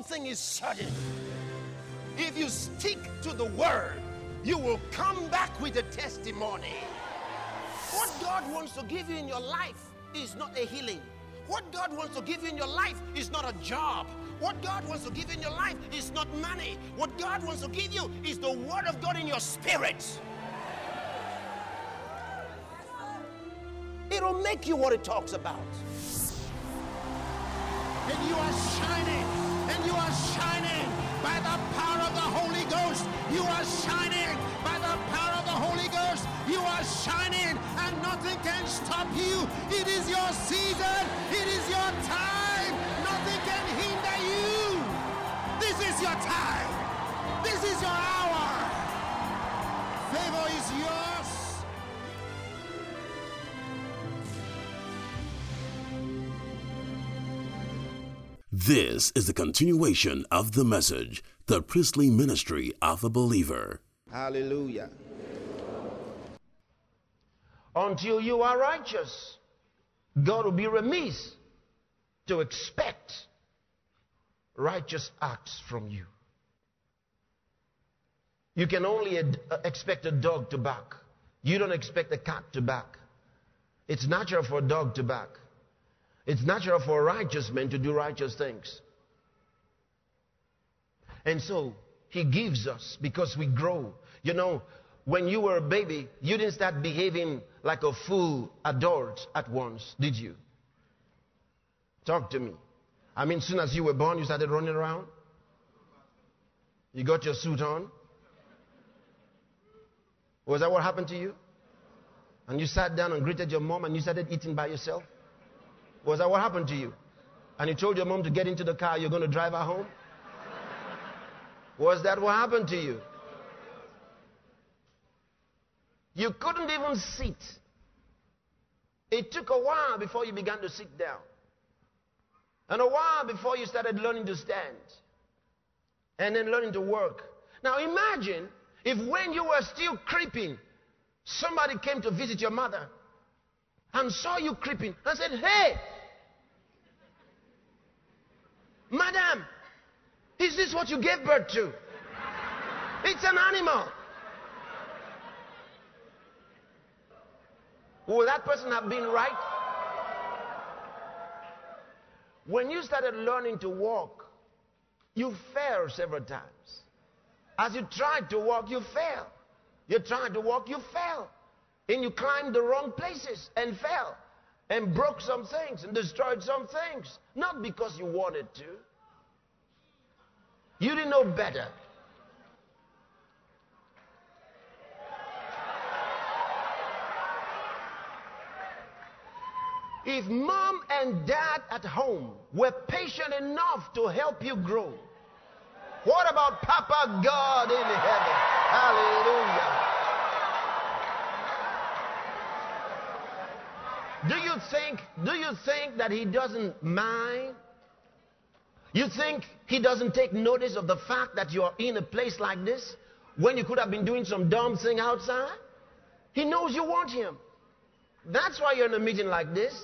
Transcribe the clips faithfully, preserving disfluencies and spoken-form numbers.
one thing is certain. If you stick to the word, you will come back with a testimony. What God wants to give you in your life is not a healing. What God wants to give you in your life is not a job. What God wants to give you in your life is not money. What God wants to give you is the word of God in your spirit. It'll make you what it talks about. And you are shining, and you are shining by the power of the Holy Ghost. You are shining by the power of the Holy Ghost. You are shining, and nothing can stop you. It is your season. It is your time. Nothing can hinder you. This is your time. This is your hour. Favor is yours. This is the continuation of the message, the priestly ministry of a believer. Hallelujah. Until you are righteous, God will be remiss to expect righteous acts from you. You can only ad- expect a dog to bark. You don't expect a cat to bark. It's natural for a dog to bark. It's natural for a righteous man to do righteous things. And so, he gives us because we grow. You know, when you were a baby, you didn't start behaving like a full adult at once, did you? Talk to me. I mean, as soon as you were born, you started running around? You got your suit on? Was that what happened to you? And you sat down and greeted your mom and you started eating by yourself? Was that what happened to you? And you told your mom to get into the car, you're going to drive her home? Was that what happened to you? You couldn't even sit. It took a while before you began to sit down. And a while before you started learning to stand. And then learning to work. Now imagine if when you were still creeping, somebody came to visit your mother and saw you creeping and said, "Hey, madam, is this what you gave birth to? It's an animal." Will that person have been right? When you started learning to walk, you fell several times. As you tried to walk, you fell. You tried to walk, you fell. And you climbed the wrong places and fell. And broke some things and destroyed some things. Not because you wanted to. You didn't know better. If mom and dad at home were patient enough to help you grow, what about Papa God in heaven? Hallelujah. Do you think, do you think that he doesn't mind? You think he doesn't take notice of the fact that you are in a place like this when you could have been doing some dumb thing outside? He knows you want him. That's why you're in a meeting like this.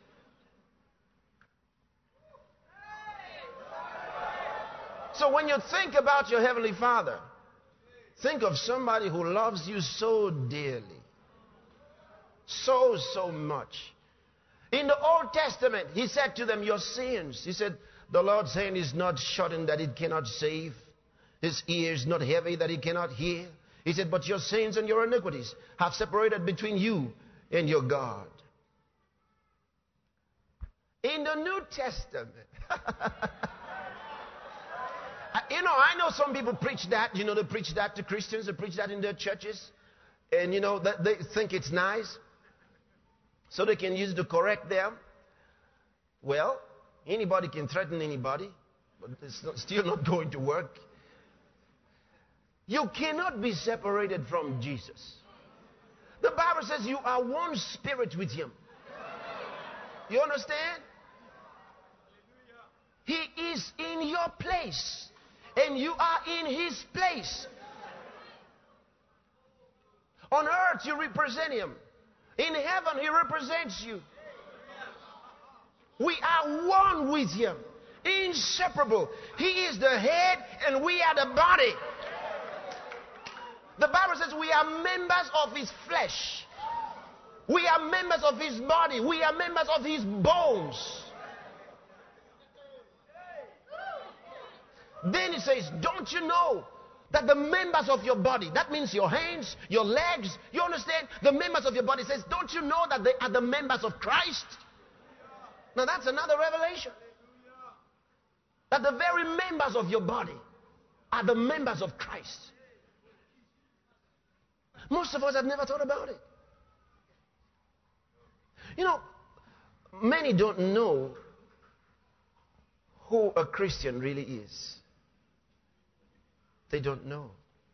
So when you think about your Heavenly Father, think of somebody who loves you so dearly. So, so much. In the Old Testament, he said to them, your sins. He said, the Lord's hand is not shortened that it cannot save. His ear is not heavy that he cannot hear. He said, but your sins and your iniquities have separated between you and your God. In the New Testament, you know, I know some people preach that. You know, they preach that to Christians. They preach that in their churches. And, you know, that they think it's nice. So they can use it to correct them. Well, anybody can threaten anybody. But it's not, still not going to work. You cannot be separated from Jesus. The Bible says you are one spirit with him. You understand? He is in your place. And you are in his place. On earth you represent him. In heaven he represents you. We are one with him. Inseparable. He is the head and we are the body. The Bible says we are members of his flesh. We are members of his body. We are members of his bones. Then it says, don't you know that the members of your body, that means your hands, your legs, you understand? The members of your body says, don't you know that they are the members of Christ? Now that's another revelation. That the very members of your body are the members of Christ. Most of us have never thought about it. You know, many don't know who a Christian really is. They don't know.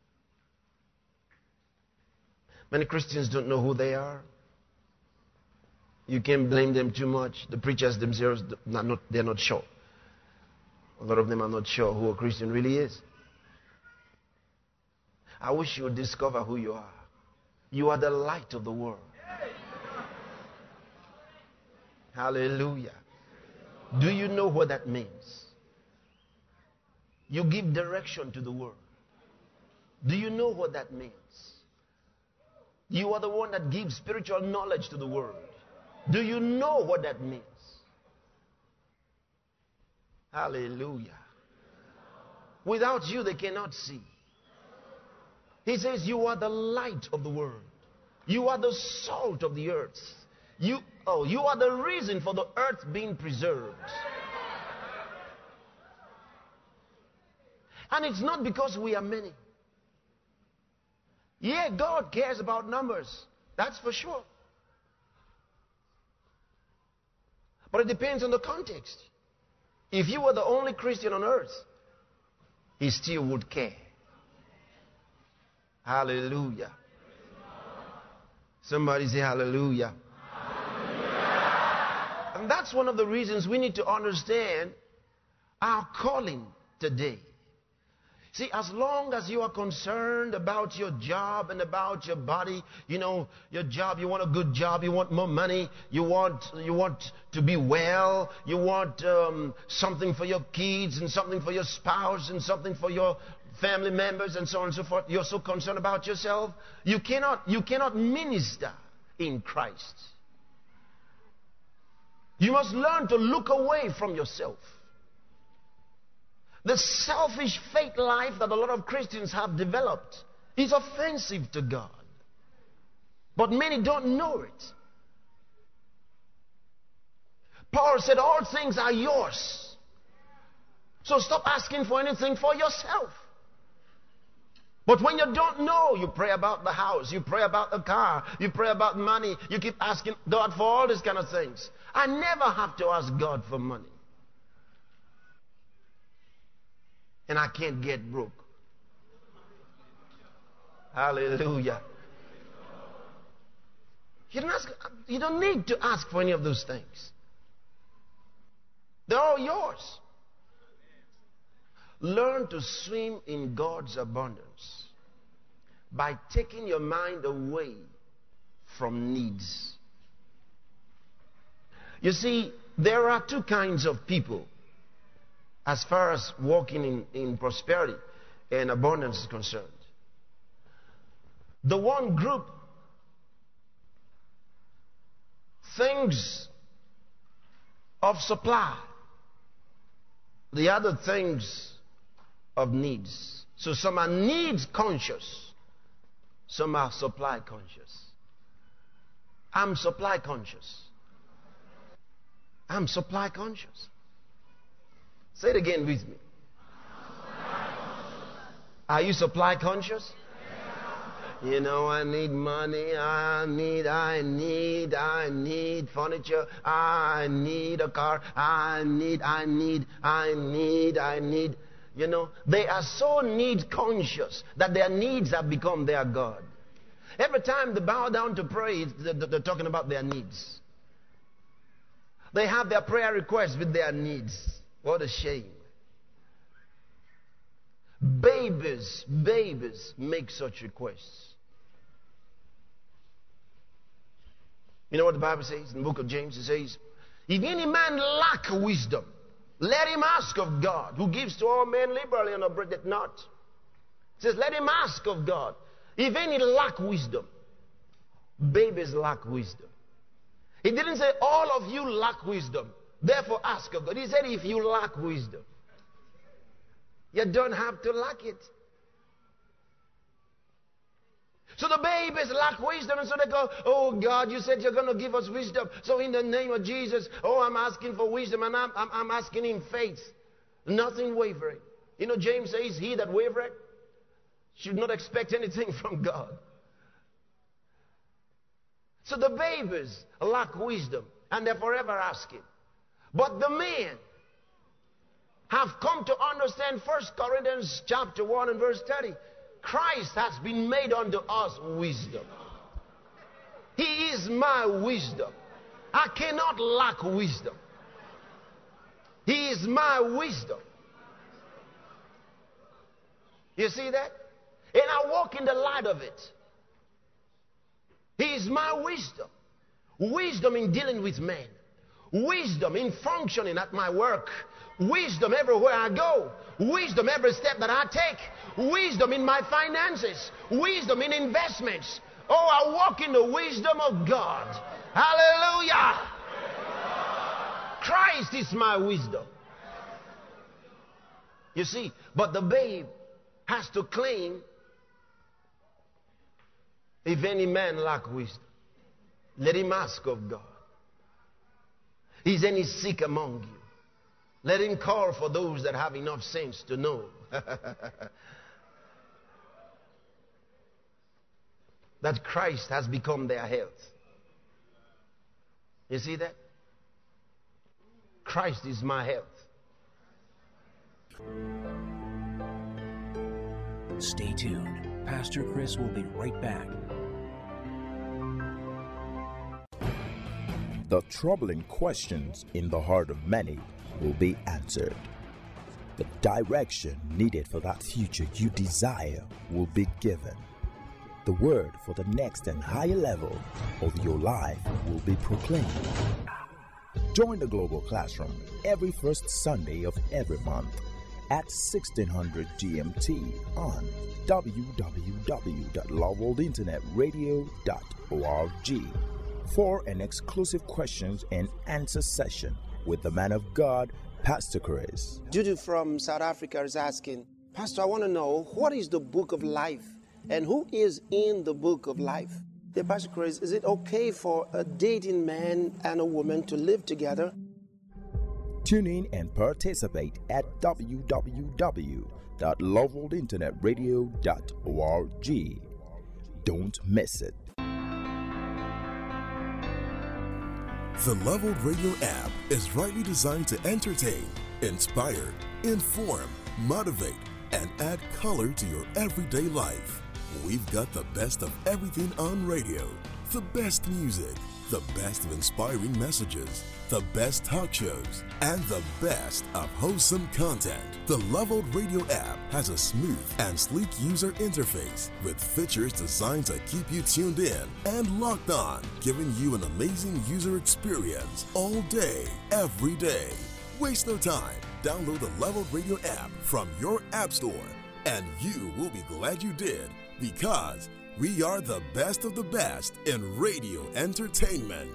Many Christians don't know who they are. You can't blame them too much. The preachers themselves, they're not, they're not sure. A lot of them are not sure who a Christian really is. I wish you would discover who you are. You are the light of the world. Hallelujah. Do you know what that means? You give direction to the world. Do you know what that means? You are the one that gives spiritual knowledge to the world. Do you know what that means? Hallelujah. Without you, they cannot see. He says you are the light of the world. You are the salt of the earth. You, oh, you are the reason for the earth being preserved. And it's not because we are many. Yeah, God cares about numbers. That's for sure. But it depends on the context. If you were the only Christian on earth, he still would care. Hallelujah. Somebody say hallelujah. Hallelujah. And that's one of the reasons we need to understand our calling today. See, as long as you are concerned about your job and about your body, you know, your job, you want a good job, you want more money, you want, you want to be well, you want um, something for your kids and something for your spouse and something for your family members and so on and so forth. You're so concerned about yourself. You cannot, you cannot minister in Christ. You must learn to look away from yourself. The selfish faith life that a lot of Christians have developed is offensive to God. But many don't know it. Paul said, all things are yours. So stop asking for anything for yourself. But when you don't know, you pray about the house, you pray about the car, you pray about money, you keep asking God for all these kind of things. I never have to ask God for money. And I can't get broke. Hallelujah. You don't, ask, you don't need to ask for any of those things. They're all yours. Learn to swim in God's abundance by taking your mind away from needs. You see, there are two kinds of people as far as walking in, in prosperity and abundance is concerned. The one group thinks of supply. The other things of needs. So some are needs conscious. Some are supply conscious. I'm supply conscious. I'm supply conscious. Say it again with me. Are you supply conscious? You know, I need money, I need, I need, I need furniture, I need a car, I need, I need, I need, I need. You know, they are so need conscious that their needs have become their God. Every time they bow down to pray, they're talking about their needs. They have their prayer requests with their needs. What a shame. Babies, babies make such requests. You know what the Bible says in the book of James? It says, if any man lack wisdom, Let him ask of God, who gives to all men liberally and upbraideth not. It says, let him ask of God. If any lack wisdom, babies lack wisdom. He didn't say all of you lack wisdom, therefore ask of God. He said if you lack wisdom, you don't have to lack it. So the babies lack wisdom, and so they go, oh God, you said you're going to give us wisdom. So in the name of Jesus, oh, I'm asking for wisdom, and I'm, I'm, I'm asking in faith. Nothing wavering. You know, James says, he that wavereth should not expect anything from God. So the babies lack wisdom, and they're forever asking. But the men have come to understand First Corinthians chapter one and verse thirty. Christ has been made unto us wisdom. He is my wisdom. I cannot lack wisdom. He is my wisdom. You see that? And I walk in the light of it. He is my wisdom. Wisdom in dealing with men. Wisdom in functioning at my work. Wisdom everywhere I go. Wisdom every step that I take. Wisdom in my finances. Wisdom in investments. Oh, I walk in the wisdom of God. Hallelujah. Christ is my wisdom. You see, but the babe has to claim, if any man lack wisdom, let him ask of God. Is any sick among you? Let him call for those that have enough sense to know that Christ has become their health. You see that? Christ is my health. Stay tuned. Pastor Chris will be right back. The troubling questions in the heart of many will be answered. The direction needed for that future you desire will be given. The word for the next and higher level of your life will be proclaimed. Join the Global Classroom every first Sunday of every month at sixteen hundred G M T on w w w dot love world internet radio dot org for an exclusive questions and answer session with the man of God, Pastor Chris. Judy from South Africa is asking, Pastor, I want to know, what is the book of life and who is in the book of life? Dear Pastor Chris, is it okay for a dating man and a woman to live together? Tune in and participate at w w w dot love world internet radio dot org. Don't miss it. The Love World Radio app is rightly designed to entertain, inspire, inform, motivate, and add color to your everyday life. We've got the best of everything on radio, the best music, the best of inspiring messages, the best talk shows, and the best of wholesome content. The Love World Radio app has a smooth and sleek user interface with features designed to keep you tuned in and locked on, giving you an amazing user experience all day, every day. Waste no time. Download the Love World Radio app from your app store, and you will be glad you did, because we are the best of the best in radio entertainment.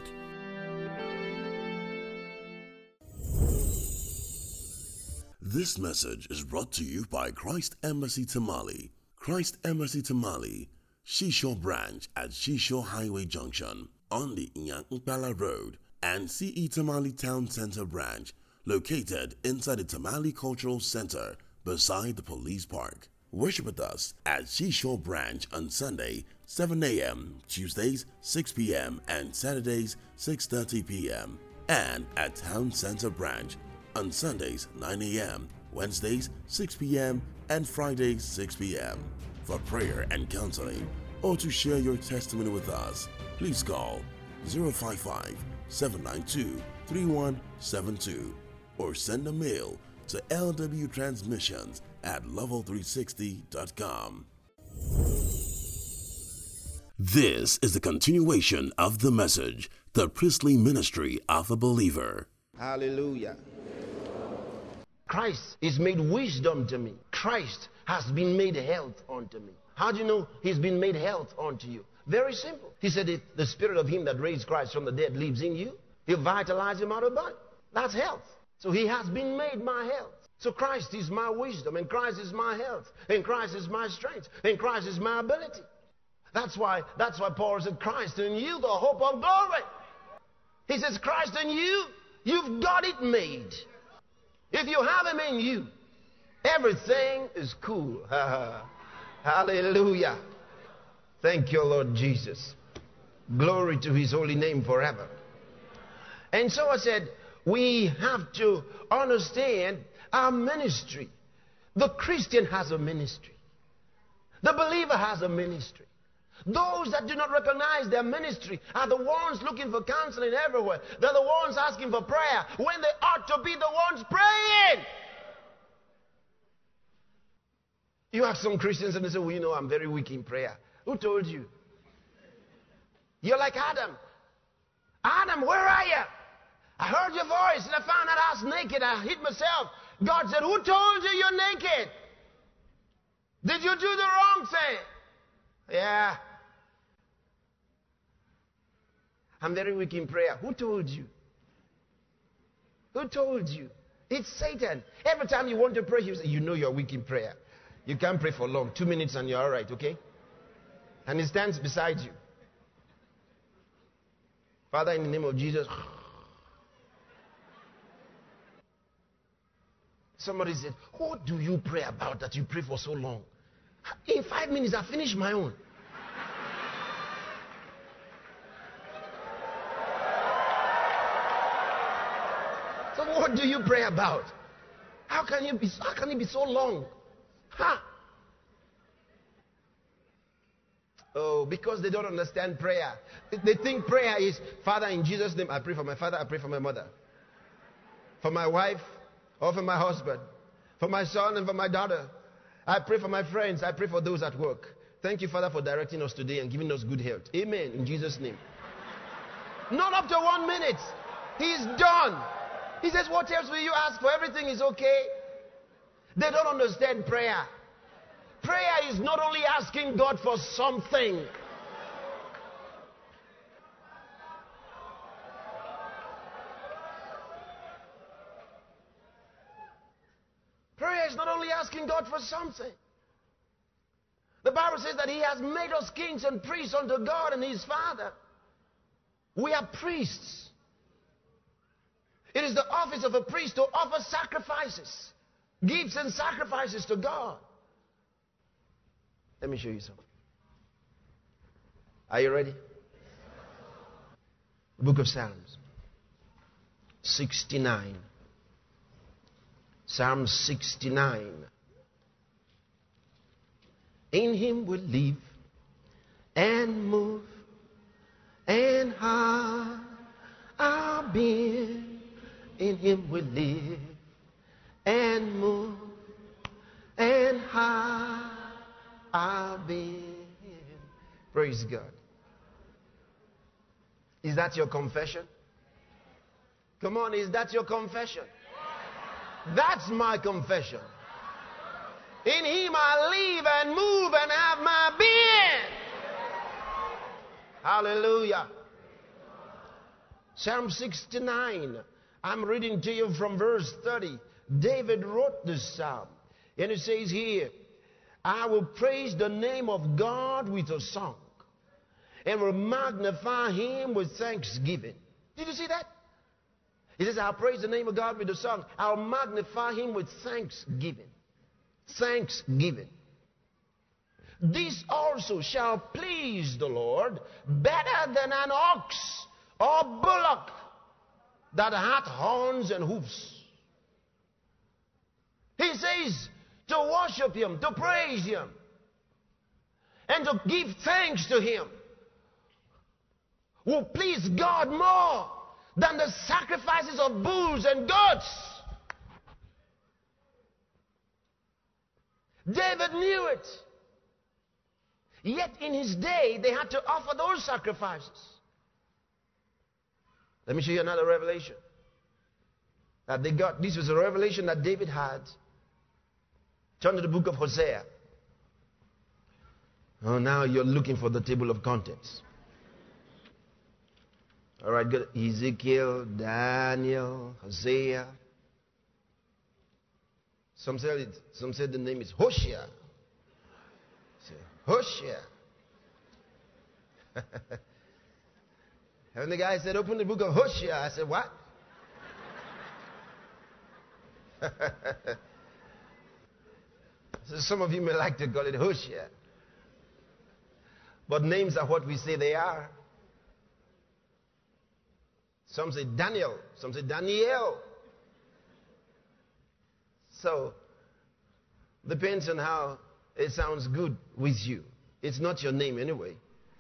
This message is brought to you by Christ Embassy Tamale. Christ Embassy Tamale, Shisho Branch at Shisho Highway Junction on the Nyankpala Road, and C E Tamale Town Center Branch located inside the Tamale Cultural Center beside the police park. Worship with us at Shisho Branch on Sunday, seven a.m., Tuesdays, six p.m., and Saturdays, six thirty p.m., and at Town Center Branch on Sundays, nine a.m., Wednesdays, six p.m., and Fridays, six p.m. For prayer and counseling, or to share your testimony with us, please call zero five five, seven nine two, three one seven two or send a mail to L W Transmissions at level three sixty dot com. This is the continuation of the message, the priestly ministry of a believer. Hallelujah. Christ is made wisdom to me. Christ has been made health unto me. How do you know he's been made health unto you? Very simple. He said, if the spirit of him that raised Christ from the dead lives in you, he'll vitalize him out of body. That's health. So he has been made my health. So Christ is my wisdom, and Christ is my health, and Christ is my strength, and Christ is my ability. That's why, that's why Paul said, Christ in you, the hope of glory. He says, Christ in you, you've got it made. If you have him in you, everything is cool. Hallelujah. Thank you, Lord Jesus. Glory to his holy name forever. And so I said, we have to understand our ministry. The Christian has a ministry. The believer has a ministry. Those that do not recognize their ministry are the ones looking for counseling everywhere. They're the ones asking for prayer when they ought to be the ones praying. You ask some Christians and they say, well, you know, I'm very weak in prayer. Who told you? You're like Adam. Adam, where are you? I heard your voice and I found out I was naked. I hid myself. God said, who told you you're naked? Did you do the wrong thing? Yeah. I'm very weak in prayer. Who told you? Who told you? It's Satan. Every time you want to pray, you say, you know you're weak in prayer. You can't pray for long. Two minutes and you're all right, okay? And he stands beside you. Father, in the name of Jesus. Somebody said, what do you pray about that you pray for so long? In five minutes, I finish my own. So what do you pray about? How can you be, how can it be so long? Huh? Oh, because they don't understand prayer. They think prayer is, Father, in Jesus' name, I pray for my father, I pray for my mother. For my wife, or for my husband. For my son and for my daughter. I pray for my friends. I pray for those at work. Thank you, Father, for directing us today and giving us good health. Amen. In Jesus' name. Not up to one minute. He's done. He says, what else will you ask for? Everything is okay. They don't understand prayer. Prayer is not only asking God for something. Prayer is not only asking God for something. The Bible says that he has made us kings and priests unto God and his Father. We are priests. It is the office of a priest to offer sacrifices, gifts and sacrifices to God. Let me show you something. Are you ready? Book of Psalms, sixty-nine. Psalm sixty-nine. In him we live and move and have our being. In him we live and move and have our being. Praise God. Is that your confession? Come on, is that your confession? That's my confession. In him I live and move and have my being. Hallelujah. Psalm sixty-nine. I'm reading to you from verse thirty. David wrote this psalm. And it says here, I will praise the name of God with a song and will magnify him with thanksgiving. Did you see that? He says, I'll praise the name of God with a song. I'll magnify him with thanksgiving. Thanksgiving. This also shall please the Lord better than an ox or bullock that hath horns and hoofs. He says to worship him, to praise him, and to give thanks to him will please God more than the sacrifices of bulls and goats. David knew it. Yet in his day, they had to offer those sacrifices. Let me show you another revelation. that they got. This was a revelation that David had. Turn to the book of Hosea. Oh, now you're looking for the table of contents. All right, good. Ezekiel, Daniel, Hosea. Some said it, some said the name is Hosea. Say, Hosea. And the guy said, open the book of Hosea. I said, what? So some of you may like to call it Hosea. But names are what we say they are. Some say Daniel. Some say Daniel. So, depends on how it sounds good with you. It's not your name anyway.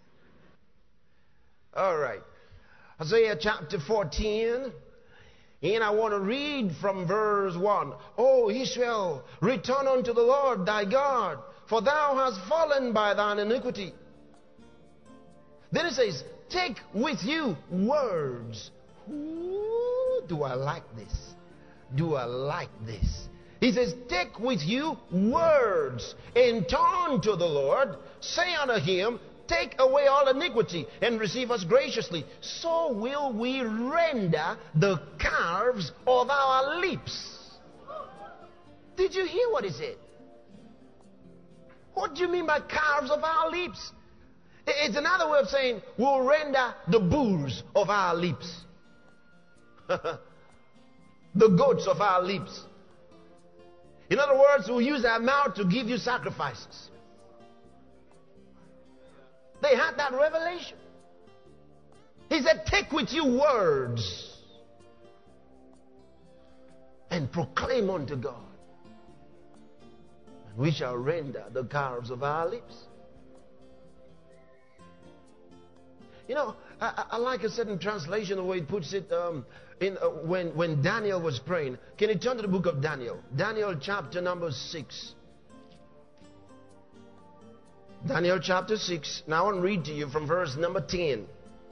All right. Isaiah chapter fourteen. And I want to read from verse one. O Israel, return unto the Lord thy God, for thou hast fallen by thine iniquity. Then it says, take with you words. Ooh, do I like this? Do I like this? He says, take with you words, and turn to the Lord. Say unto him, take away all iniquity, and receive us graciously. So will we render the calves of our lips. Did you hear what he said? What do you mean by calves of our lips? It's another way of saying we'll render the bulls of our lips. The goats of our lips. In other words, we'll use our mouth to give you sacrifices. They had that revelation. He said, take with you words and proclaim unto God, and we shall render the calves of our lips. You know, I, I like a certain translation, the way it puts it, um, in uh, when, when Daniel was praying. Can you turn to the book of Daniel? Daniel chapter number six. Daniel chapter six. Now I'll read to you from verse number ten.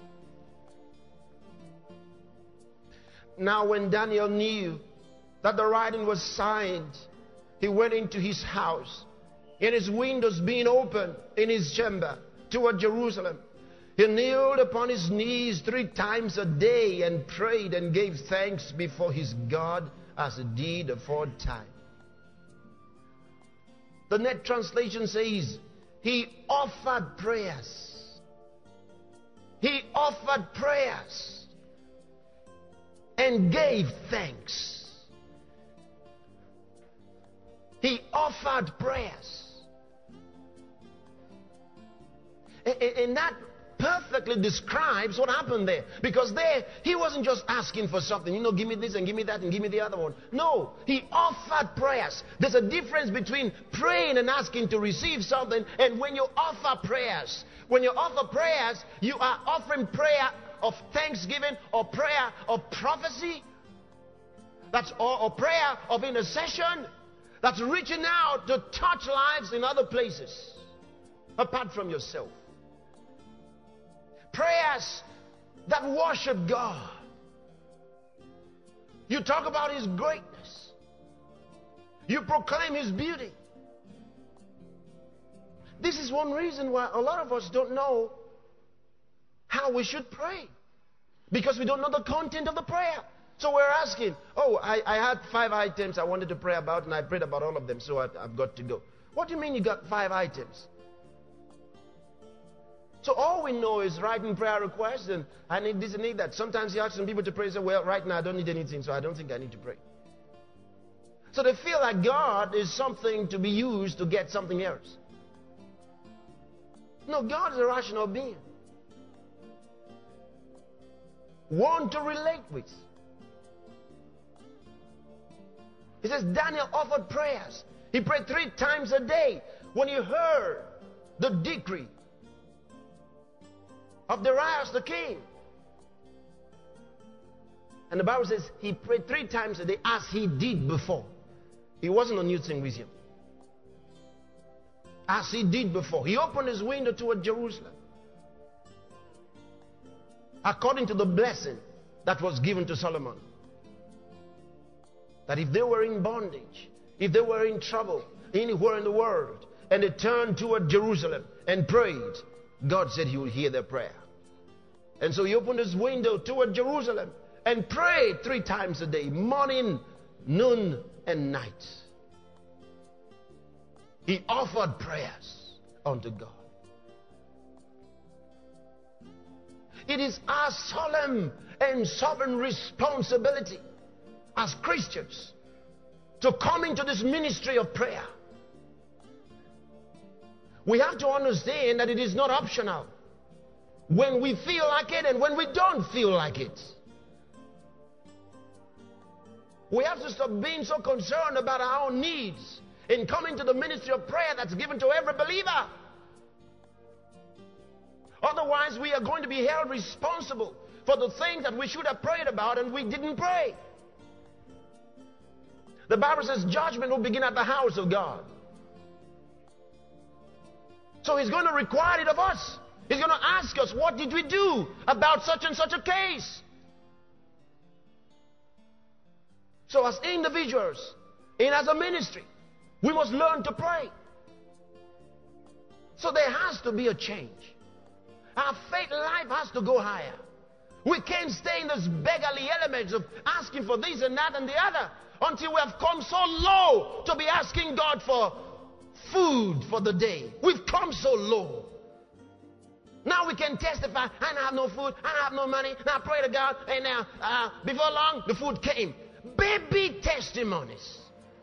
Now when Daniel knew that the writing was signed, he went into his house, and his windows being open in his chamber toward Jerusalem. He kneeled upon his knees three times a day and prayed and gave thanks before his God as he did aforetime. The net translation says, he offered prayers. He offered prayers and gave thanks. He offered prayers. And that perfectly describes what happened there. Because there, he wasn't just asking for something. You know, give me this and give me that and give me the other one. No, he offered prayers. There's a difference between praying and asking to receive something and when you offer prayers. When you offer prayers, you are offering prayer of thanksgiving or prayer of prophecy. That's or, or prayer of intercession. That's reaching out to touch lives in other places apart from yourself. Prayers that worship God. You talk about his greatness. You proclaim his beauty. This is one reason why a lot of us don't know how we should pray. Because we don't know the content of the prayer. So we're asking, oh, I, I had five items I wanted to pray about, and I prayed about all of them, so I, I've got to go. What do you mean you got five items? So all we know is writing prayer requests, and I need this and need that. Sometimes you ask some people to pray and say, well, right now I don't need anything, so I don't think I need to pray. So they feel like God is something to be used to get something else. No, God is a rational being. One to relate with. He says Daniel offered prayers. He prayed three times a day. When he heard the decree of Darius the king. And the Bible says he prayed three times a day as he did before. It wasn't a new thing with him. As he did before. He opened his window toward Jerusalem. According to the blessing that was given to Solomon. that if they were in bondage, if they were in trouble anywhere in the world, and they turned toward Jerusalem and prayed, God said he would hear their prayer. And so he opened his window toward Jerusalem and prayed three times a day, morning, noon, and night. He offered prayers unto God. It is our solemn and sovereign responsibility as Christians to come into this ministry of prayer. We have to understand that it is not optional when we feel like it and when we don't feel like it. We have to stop being so concerned about our own needs and come into the ministry of prayer that's given to every believer. Otherwise, we are going to be held responsible for the things that we should have prayed about and we didn't pray. The Bible says judgment will begin at the house of God. So he's going to require it of us. He's going to ask us, what did we do about such and such a case? So as individuals and as a ministry, we must learn to pray. So there has to be a change. Our faith life has to go higher. We can't stay in those beggarly elements of asking for this and that and the other until we have come so low to be asking God for food for the day. We've come so low. Now we can testify, I don't have no food, I don't have no money, now I pray to God, and now uh, before long the food came. Baby testimonies.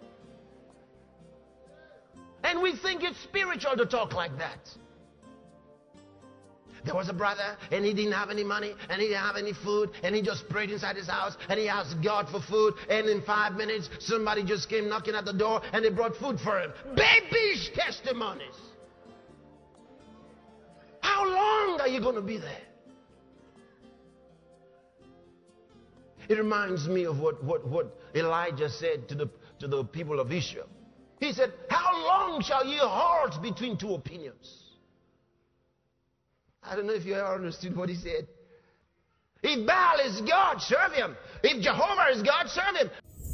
And we think it's spiritual to talk like that. There was a brother and he didn't have any money and he didn't have any food and he just prayed inside his house and he asked God for food, and in five minutes somebody just came knocking at the door and they brought food for him. Babish testimonies. How long are you going to be there? It reminds me of what, what, what Elijah said to the, to the people of Israel. He said, how long shall ye halt between two opinions? I don't know if you ever understood what he said. If Baal is God, serve him. If Jehovah is God, serve him.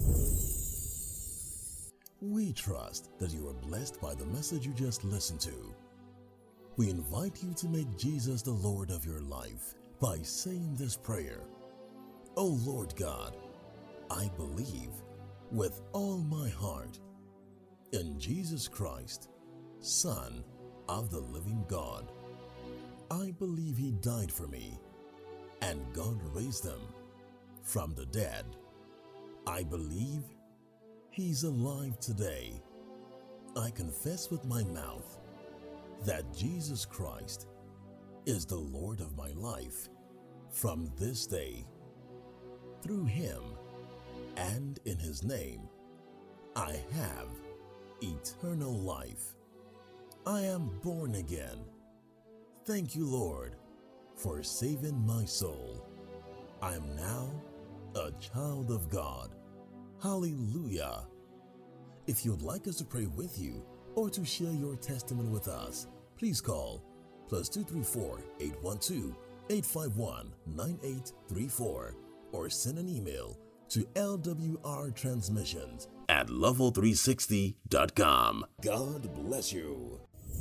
We trust that you are blessed by the message you just listened to. We invite you to make Jesus the Lord of your life by saying this prayer. Oh Lord God, I believe with all my heart in Jesus Christ, Son of the living God. I believe he died for me, and God raised him from the dead. I believe he's alive today. I confess with my mouth that Jesus Christ is the Lord of my life from this day. Through him and in his name, I have eternal life. I am born again. Thank you, Lord, for saving my soul. I am now a child of God. Hallelujah. If you'd like us to pray with you or to share your testimony with us, please call plus two three four, eight one two, eight five one, nine eight three four or send an email to L W R transmissions at level three sixty dot com. God bless you.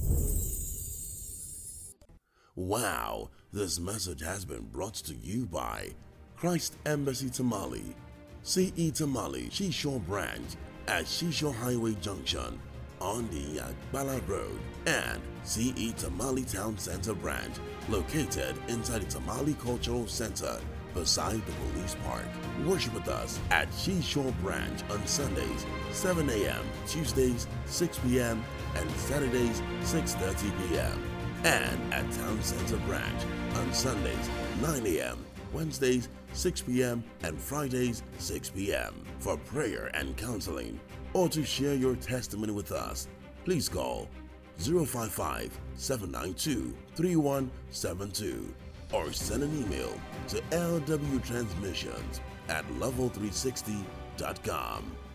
Wow, this message has been brought to you by Christ Embassy Tamale, C E Tamale Seashore Branch at Seashore Highway Junction on the Akbala Road, and C E Tamale Town Center Branch located inside the Tamale Cultural Center beside the police park. Worship with us at Seashore Branch on Sundays seven a m, Tuesdays six p m, and Saturdays six thirty p m And at Town Center Branch on Sundays nine a m, Wednesdays six p m, and Fridays six p m For prayer and counseling or to share your testimony with us, please call zero five five, seven nine two, three one seven two or send an email to L W transmissions at level three sixty dot com.